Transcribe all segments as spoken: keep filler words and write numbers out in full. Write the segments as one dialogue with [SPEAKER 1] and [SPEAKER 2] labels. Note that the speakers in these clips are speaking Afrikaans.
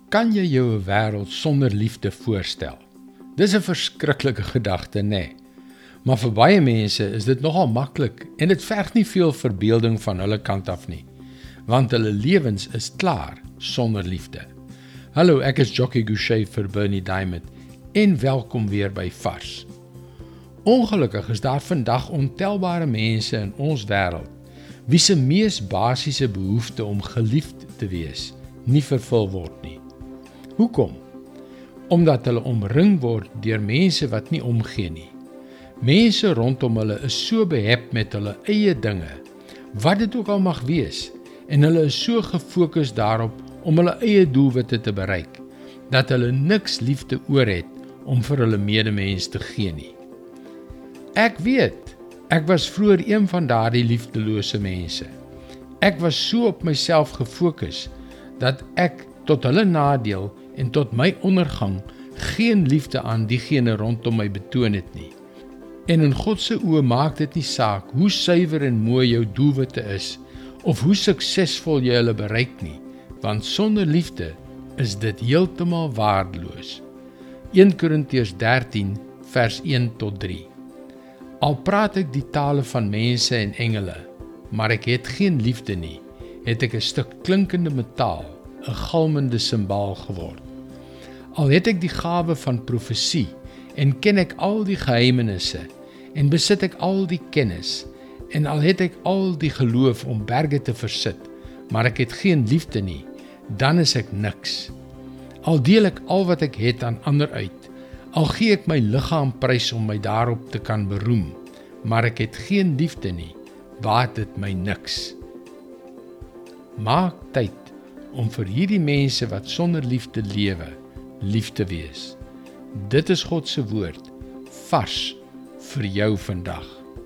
[SPEAKER 1] Kan jy jou 'n wêreld sonder liefde voorstel? Dis 'n verskriklike gedagte, nê? Nee. Maar vir baie mense is dit nogal maklik en dit verg nie veel verbeelding van hulle kant af nie, want hulle lewens is klaar sonder liefde. Hallo, ek is Jockey Gouchee vir Bernie Diamond en welkom weer by Vars. Ongelukkig is daar vandag ontelbare mense in ons wêreld wie se mees basiese behoefte om geliefd te wees nie vervul word nie. Hoekom? Omdat hulle omring word deur mense wat nie omgee nie. Mense rondom hulle is so behep met hulle eie dinge, wat dit ook al mag wees, en hulle is so gefokus daarop om hulle eie doelwitte te bereik, dat hulle niks liefde oor het om vir hulle medemens te gee nie. Ek weet, ek was vroeër een van daardie liefdelose mense. Ek was so op myself gefokus, dat ek tot hulle nadeel en tot my ondergang geen liefde aan diegene rondom my betoon het nie. En in God se oë maak dit nie saak hoe suiwer en mooi jou doelwitte is, of hoe suksesvol jy hulle bereik nie, want sonder liefde is dit heeltemal waardeloos. Eerste Korintiërs dertien vers een tot drie. Al praat ek die tale van mense en engele, maar ek het geen liefde nie, het ek 'n stuk klinkende metaal, 'n galmende simbaal geword. Al het ek die gawe van profesie en ken ek al die geheimenisse en besit ek al die kennis en al het ek al die geloof om berge te versit, maar ek het geen liefde nie, dan is ek niks. Al deel ek al wat ek het aan ander uit, al gee ek my liggaam prys om my daarop te kan beroem, maar ek het geen liefde nie, baat dit my niks. Maak tyd om vir hierdie mense wat sonder liefde lewe, lief te wees. Dit is God se woord, vars vir jou vandag.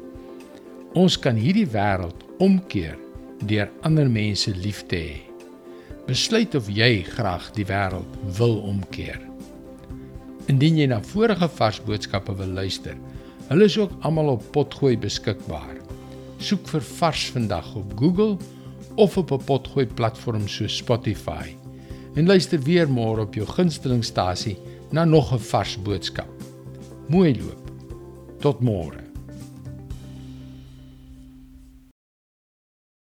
[SPEAKER 1] Ons kan hierdie wêreld omkeer deur ander mense lief te hê. Besluit of jy graag die wêreld wil omkeer. Indien jy na vorige vars boodskappe wil luister, hulle is ook almal op Potgooi beskikbaar. Soek vir Vars vandag op Google of op 'n Potgooi platform soos Spotify. En luister weer môre op jou gunstelingstasie na nog 'n vars boodskap. Mooi loop. Tot môre.